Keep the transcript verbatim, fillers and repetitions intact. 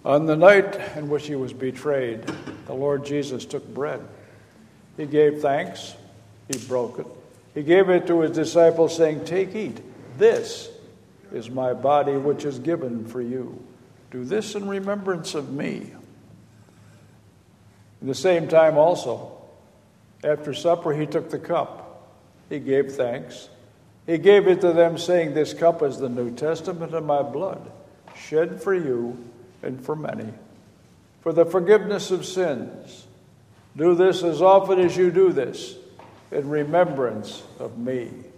On the night in which he was betrayed, the Lord Jesus took bread. He gave thanks. He broke it. He gave it to his disciples, saying, "Take, eat. This is my body, which is given for you. Do this in remembrance of me." At the same time also, after supper, he took the cup. He gave thanks. He gave it to them, saying, "This cup is the New Testament in my blood, shed for you and for many, for the forgiveness of sins. Do this as often as you do this in remembrance of me."